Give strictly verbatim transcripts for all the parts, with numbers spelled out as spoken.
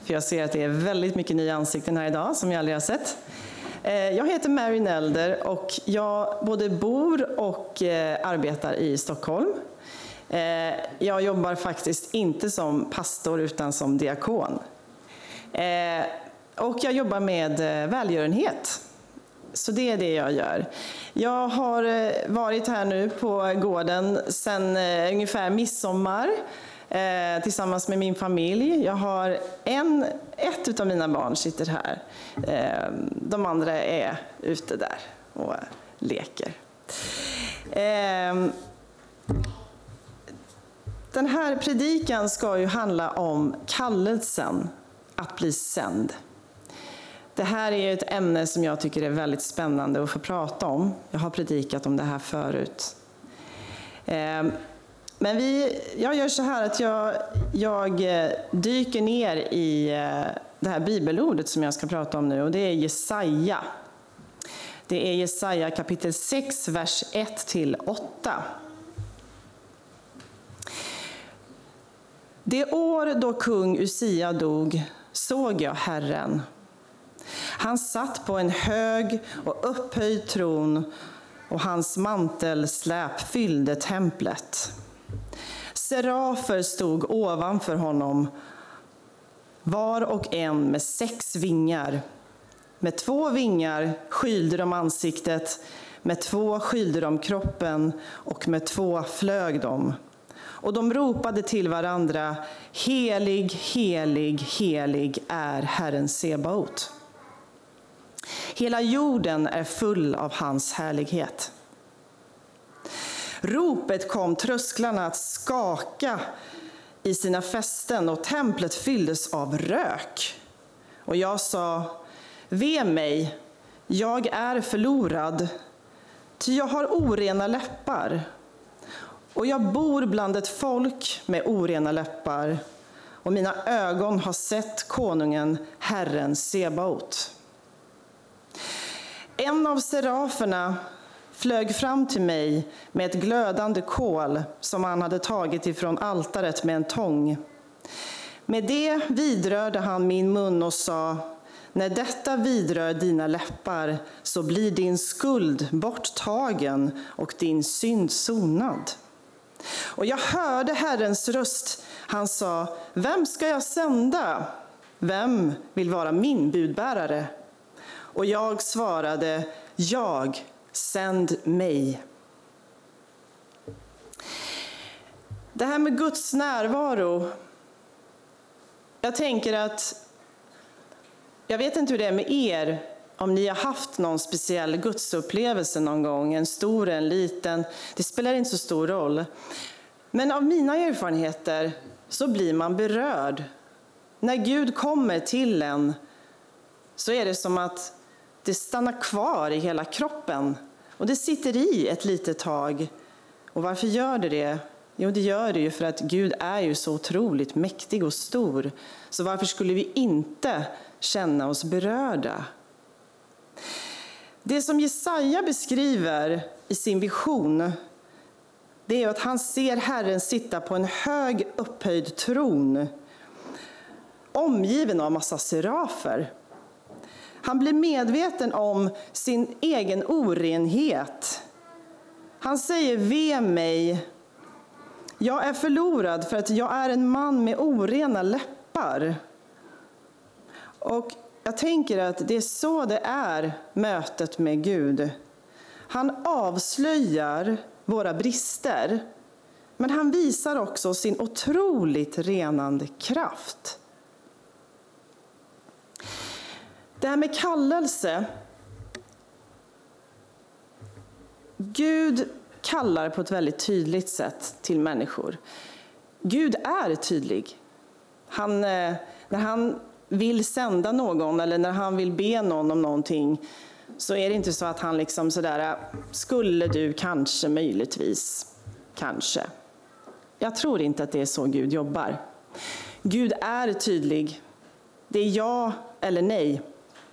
för jag ser att det är väldigt mycket nya ansikten här idag som jag aldrig har sett. Jag heter Mary Nelder och jag både bor och arbetar i Stockholm. Jag jobbar faktiskt inte som pastor utan som diakon. Och jag jobbar med välgörenhet. Så det är det jag gör. Jag har varit här nu på gården sedan ungefär midsommar tillsammans med min familj. Jag har en, ett av mina barn sitter här. De andra är ute där och leker. Den här predikan ska ju handla om kallelsen att bli sänd. Det här är ett ämne som jag tycker är väldigt spännande att få prata om. Jag har predikat om det här förut. Men vi, jag gör så här att jag, jag dyker ner i det här bibelordet som jag ska prata om nu. Och det är Jesaja. Det är Jesaja kapitel sex, vers ett till åtta. Det år då kung Usia dog såg jag Herren. Han satt på en hög och upphöjd tron och hans mantelsläp fyllde templet. Serafer stod ovanför honom, var och en med sex vingar. Med två vingar skylde de ansiktet, med två skylde de kroppen och med två flög de. Och de ropade till varandra, helig, helig, helig är Herren Sebaot. Hela jorden är full av hans härlighet. Ropet kom trösklarna att skaka i sina fästen och templet fylldes av rök. Och jag sa, ve mig, jag är förlorad, ty jag har orena läppar. Och jag bor bland ett folk med orena läppar, och mina ögon har sett konungen, Herren Sebaot. En av seraferna flög fram till mig med ett glödande kol som han hade tagit ifrån altaret med en tång. Med det vidrörde han min mun och sa, när detta vidrör dina läppar så blir din skuld borttagen och din synd sonad. Och jag hörde Herrens röst. Han sa, vem ska jag sända? Vem vill vara min budbärare? Och jag svarade, jag, sänd mig. Det här med Guds närvaro. Jag tänker att, jag vet inte hur det är med er, om ni har haft någon speciell gudsupplevelse någon gång, en stor, en liten, det spelar inte så stor roll. Men av mina erfarenheter så blir man berörd. När Gud kommer till en så är det som att det stannar kvar i hela kroppen. Och det sitter i ett litet tag. Och varför gör det det? Jo, det gör det ju för att Gud är ju så otroligt mäktig och stor. Så varför skulle vi inte känna oss berörda? Det som Jesaja beskriver i sin vision, det är att han ser Herren sitta på en hög upphöjd tron, omgiven av massa serafer. Han blir medveten om sin egen orenhet. Han säger, ve mig, jag är förlorad för att jag är en man med orena läppar. Och jag tänker att det är så det är mötet med Gud. Han avslöjar våra brister, men han visar också sin otroligt renande kraft. Det här med kallelse. Gud kallar på ett väldigt tydligt sätt till människor. Gud är tydlig. Han, när han vill sända någon eller när han vill be någon om någonting, så är det inte så att han liksom sådär, skulle du kanske, möjligtvis, kanske. Jag tror inte att det är så Gud jobbar. Gud är tydlig. Det är ja eller nej.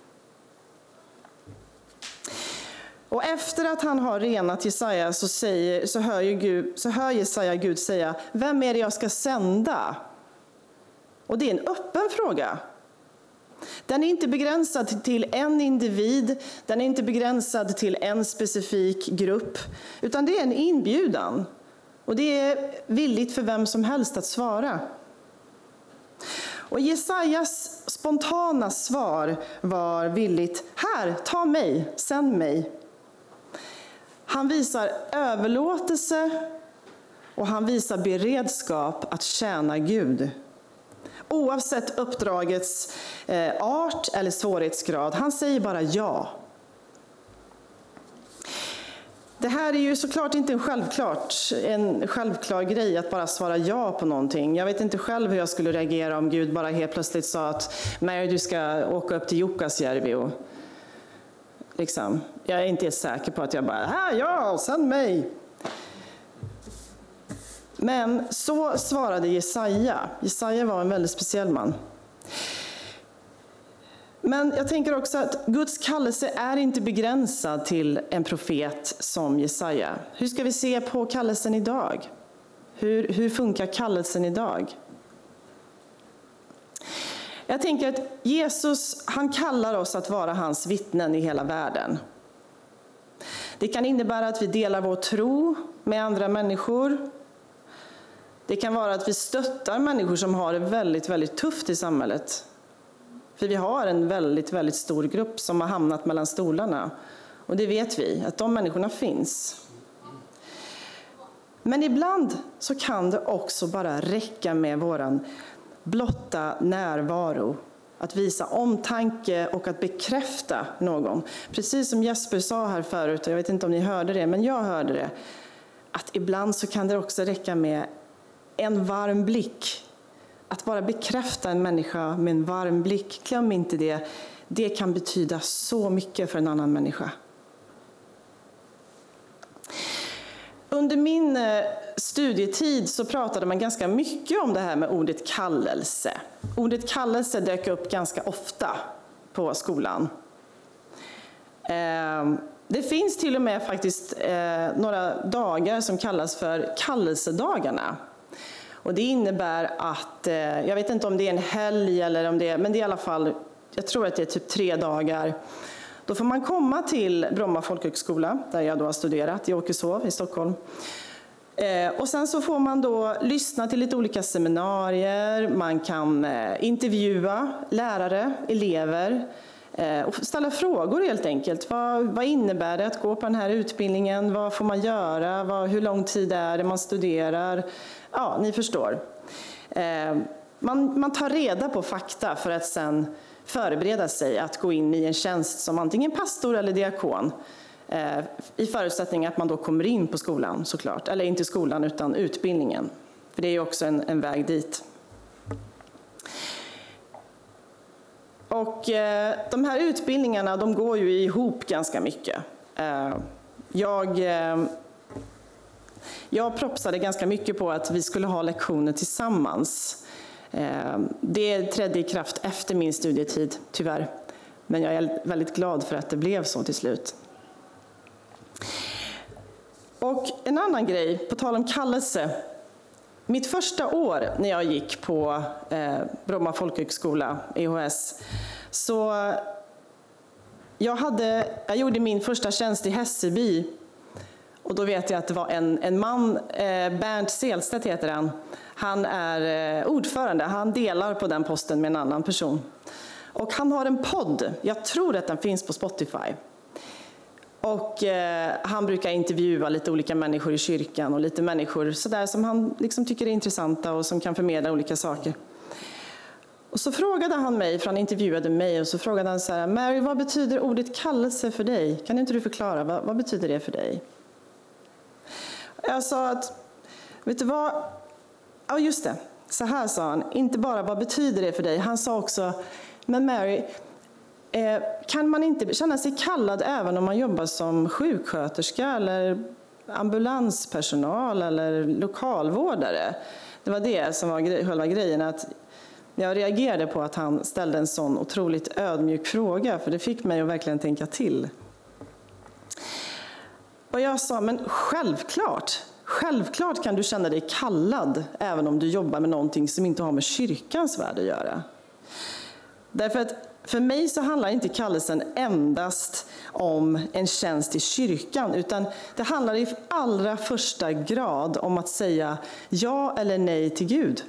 Och efter att han har renat Jesaja så, säger, så, hör ju Gud, så hör Jesaja Gud säga, vem är det jag ska sända? Och det är en öppen fråga. Den är inte begränsad till en individ, den är inte begränsad till en specifik grupp, utan det är en inbjudan. Och det är villigt för vem som helst att svara. Och Jesajas spontana svar var villigt: här, ta mig, sänd mig. Han visar överlåtelse och han visar beredskap att tjäna Gud. Oavsett uppdragets eh, art eller svårighetsgrad. Han säger bara ja. Det här är ju såklart inte en, självklart, en självklar grej att bara svara ja på någonting. Jag vet inte själv hur jag skulle reagera om Gud bara helt plötsligt sa att Mary, du ska åka upp till Jukkasjärvi. Och liksom, jag är inte säker på att jag bara, här, ja, sänd mig. Men så svarade Jesaja. Jesaja var en väldigt speciell man. Men jag tänker också att Guds kallelse är inte begränsad till en profet som Jesaja. Hur ska vi se på kallelsen idag? Hur, hur funkar kallelsen idag? Jag tänker att Jesus, han kallar oss att vara hans vittnen i hela världen. Det kan innebära att vi delar vår tro med andra människor. Det kan vara att vi stöttar människor som har det väldigt, väldigt tufft i samhället. För vi har en väldigt, väldigt stor grupp som har hamnat mellan stolarna. Och det vet vi, att de människorna finns. Men ibland så kan det också bara räcka med våran blotta närvaro. Att visa omtanke och att bekräfta någon. Precis som Jesper sa här förut, jag vet inte om ni hörde det, men jag hörde det. Att ibland så kan det också räcka med en varm blick. Att bara bekräfta en människa med en varm blick, glöm inte det. Det kan betyda så mycket för en annan människa. Under min studietid så pratade man ganska mycket om det här med ordet kallelse. Ordet kallelse dök upp ganska ofta på skolan. Det finns till och med faktiskt några dagar som kallas för kallelsedagarna. Och det innebär att, jag vet inte om det är en helg eller om det är, men det är i alla fall, jag tror att det är typ tre dagar. Då får man komma till Bromma folkhögskola, där jag då har studerat, i Åkeshov i Stockholm. Och sen så får man då lyssna till lite olika seminarier, man kan intervjua lärare, elever och ställa frågor helt enkelt. Vad, vad innebär det att gå på den här utbildningen? Vad får man göra? Vad, hur lång tid är det man studerar? Ja, ni förstår. Man, man tar reda på fakta för att sen förbereda sig att gå in i en tjänst som antingen pastor eller diakon. I förutsättning att man då kommer in på skolan såklart. Eller inte skolan utan utbildningen. För det är ju också en, en väg dit. Och de här utbildningarna, de går ju ihop ganska mycket. Jag... Jag propsade ganska mycket på att vi skulle ha lektioner tillsammans. Det trädde i kraft efter min studietid, tyvärr. Men jag är väldigt glad för att det blev så till slut. Och en annan grej, på tal om kallelse. Mitt första år när jag gick på Bromma folkhögskola, E H S, så jag, hade, jag gjorde min första tjänst i Hässelby. Och då vet jag att det var en, en man, eh, Bernt Selstedt heter han. Han är eh, ordförande, han delar på den posten med en annan person. Och han har en podd, jag tror att den finns på Spotify. Och eh, han brukar intervjua lite olika människor i kyrkan och lite människor sådär som han liksom tycker är intressanta och som kan förmedla olika saker. Och så frågade han mig, för han intervjuade mig, och så frågade han så här: Mary, vad betyder ordet kallelse för dig? Kan inte du förklara, vad, vad betyder det för dig? Jag sa att, vet du vad, ja just det, så här sa han, inte bara vad betyder det för dig, han sa också, men Mary, eh, kan man inte känna sig kallad även om man jobbar som sjuksköterska eller ambulanspersonal eller lokalvårdare? Det var det som var gre- själva grejen, att jag reagerade på att han ställde en sån otroligt ödmjuk fråga, för det fick mig att verkligen tänka till. Och jag sa, men självklart, självklart kan du känna dig kallad även om du jobbar med någonting som inte har med kyrkans värld att göra. Därför att för mig så handlar inte kallelsen endast om en tjänst i kyrkan, utan det handlar i allra första grad om att säga ja eller nej till Gud.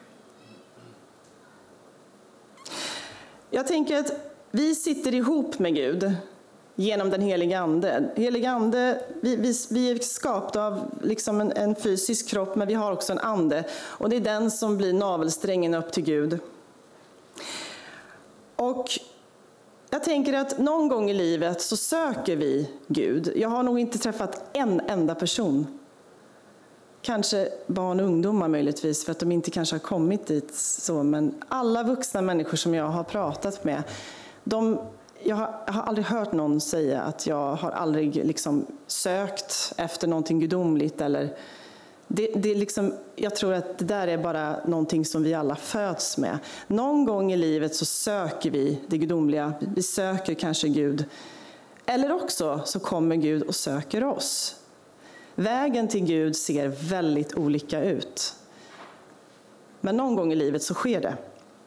Jag tänker att vi sitter ihop med Gud genom den heliga ande. Heliga ande, vi, vi, vi är skapta av liksom en, en fysisk kropp, men vi har också en ande. Och det är den som blir navelsträngen upp till Gud. Och jag tänker att någon gång i livet så söker vi Gud. Jag har nog inte träffat en enda person. Kanske barn och ungdomar möjligtvis, för att de inte kanske har kommit dit så. Men alla vuxna människor som jag har pratat med, de, jag, har, jag har aldrig hört någon säga att jag har aldrig liksom sökt efter någonting gudomligt. Eller, det, det är liksom, jag tror att det där är bara någonting som vi alla föds med. Någon gång i livet så söker vi det gudomliga. Vi söker kanske Gud. Eller också så kommer Gud och söker oss. Vägen till Gud ser väldigt olika ut. Men någon gång i livet så sker det.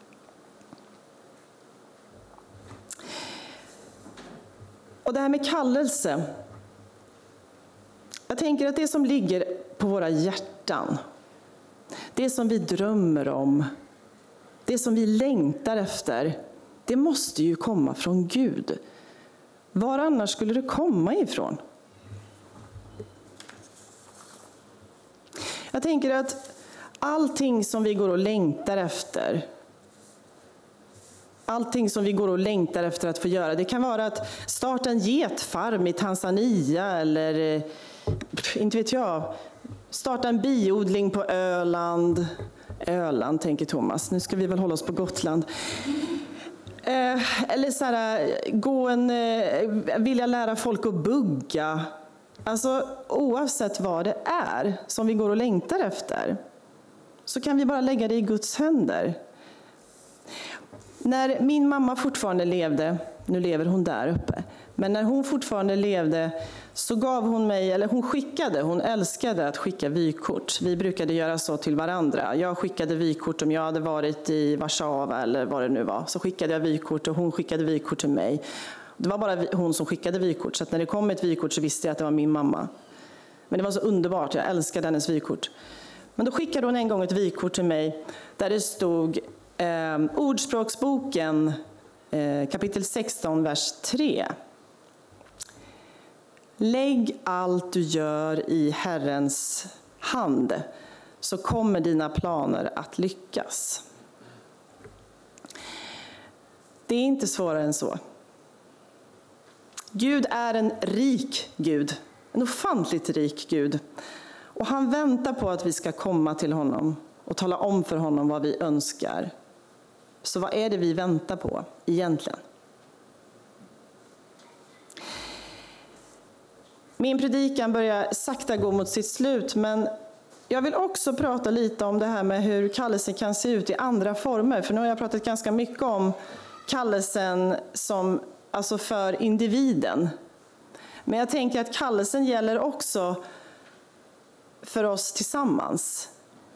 Och det här med kallelse. Jag tänker att det som ligger på våra hjärtan, det som vi drömmer om, det som vi längtar efter, det måste ju komma från Gud. Var annars skulle det komma ifrån? Jag tänker att allting som vi går och längtar efter, allting som vi går och längtar efter att få göra, det kan vara att starta en getfarm i Tanzania eller, inte vet jag, starta en biodling på Öland. Öland, tänker Thomas. Nu ska vi väl hålla oss på Gotland. Eh, eller så här, gå en, eh, vilja lära folk att bugga. Alltså oavsett vad det är som vi går och längtar efter, så kan vi bara lägga det i Guds händer. När min mamma fortfarande levde, nu lever hon där uppe, men när hon fortfarande levde så gav hon mig, eller hon skickade, hon älskade att skicka vykort. Vi brukade göra så till varandra. Jag skickade vykort om jag hade varit i Warszawa eller vad det nu var. Så skickade jag vykort och hon skickade vykort till mig. Det var bara hon som skickade vykort, så att när det kom ett vykort så visste jag att det var min mamma. Men det var så underbart, jag älskade hennes vykort. Men då skickade hon en gång ett vykort till mig där det stod eh, Ordspråksboken eh, kapitel sexton, vers tre. Lägg allt du gör i Herrens hand, så kommer dina planer att lyckas. Det är inte svårare än så. Gud är en rik Gud, en ofantligt rik Gud. Och han väntar på att vi ska komma till honom och tala om för honom vad vi önskar. Så vad är det vi väntar på egentligen? Min predikan börjar sakta gå mot sitt slut, men jag vill också prata lite om det här med hur kallelsen kan se ut i andra former. För nu har jag pratat ganska mycket om kallelsen som, alltså för individen. Men jag tänker att kallelsen gäller också för oss tillsammans.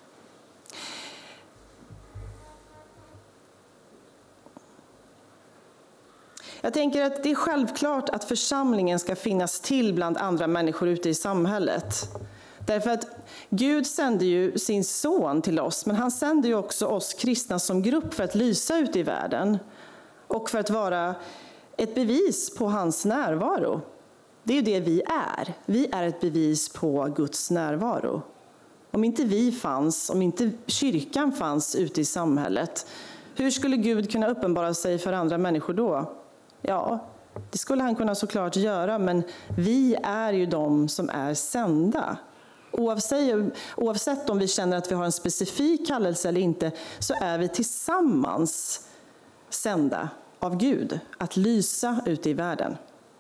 Jag tänker att det är självklart att församlingen ska finnas till bland andra människor ute i samhället. Därför att Gud sänder ju sin son till oss, men han sänder ju också oss kristna som grupp för att lysa ut i världen. Och för att vara ett bevis på hans närvaro. Det är ju det vi är. Vi är ett bevis på Guds närvaro. Om inte vi fanns, om inte kyrkan fanns ute i samhället, hur skulle Gud kunna uppenbara sig för andra människor då? Ja, det skulle han kunna såklart göra, men vi är ju de som är sända. Oavsett, oavsett om vi känner att vi har en specifik kallelse eller inte, så är vi tillsammans sända av Gud att lysa ute i världen.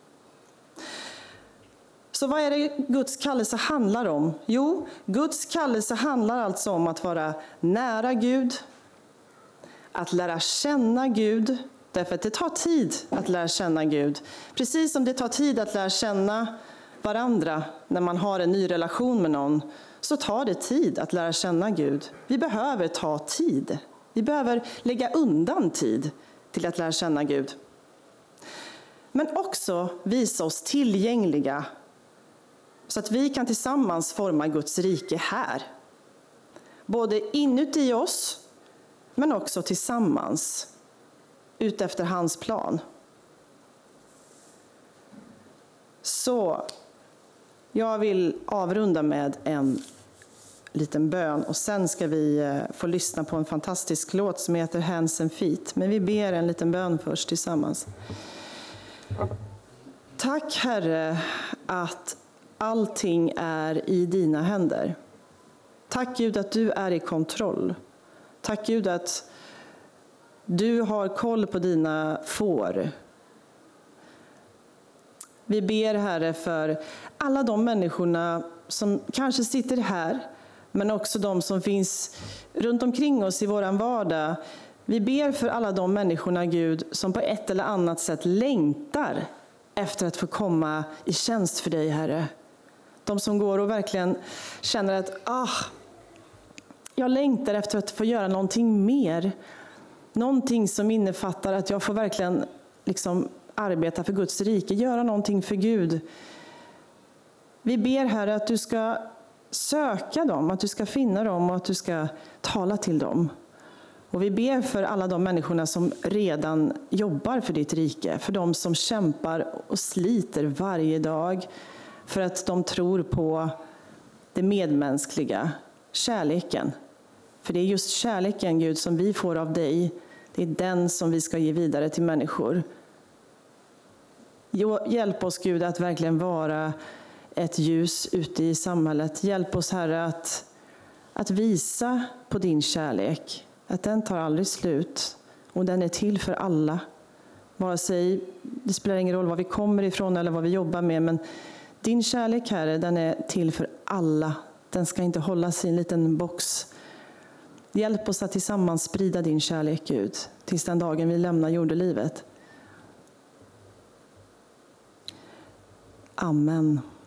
Så vad är det Guds kallelse handlar om? Jo, Guds kallelse handlar alltså om att vara nära Gud, att lära känna Gud, därför att det tar tid att lära känna Gud. Precis som det tar tid att lära känna varandra när man har en ny relation med någon, så tar det tid att lära känna Gud. Vi behöver ta tid. Vi behöver lägga undan tid. till att lära känna Gud. Men också visa oss tillgängliga så att vi kan tillsammans forma Guds rike här. Både inuti oss men också tillsammans ut efter hans plan. Så jag vill avrunda med en liten bön och sen ska vi få lyssna på en fantastisk låt som heter Hands and Feet. Men vi ber en liten bön först tillsammans. Tack Herre att allting är i dina händer. Tack Gud att du är i kontroll. Tack Gud att du har koll på dina får. Vi ber Herre för alla de människorna som kanske sitter här, men också de som finns runt omkring oss i våran vardag. Vi ber för alla de människorna, Gud, som på ett eller annat sätt längtar efter att få komma i tjänst för dig, Herre. De som går och verkligen känner att ah, jag längtar efter att få göra någonting mer. Någonting som innefattar att jag får verkligen liksom arbeta för Guds rike, göra någonting för Gud. Vi ber Herre att du ska söka dem, att du ska finna dem och att du ska tala till dem. Och vi ber för alla de människorna som redan jobbar för ditt rike, för de som kämpar och sliter varje dag för att de tror på det medmänskliga, kärleken. För det är just kärleken, Gud, som vi får av dig. Det är den som vi ska ge vidare till människor. Hjälp oss, Gud, att verkligen vara ett ljus ute i samhället. Hjälp oss, Herre, att, att visa på din kärlek. Att den tar aldrig slut. Och den är till för alla. Vare sig, det spelar ingen roll var vi kommer ifrån eller vad vi jobbar med. Men din kärlek, Herre, den är till för alla. Den ska inte hållas i en liten box. Hjälp oss att tillsammans sprida din kärlek, Gud. Tills den dagen vi lämnar jordelivet. Amen.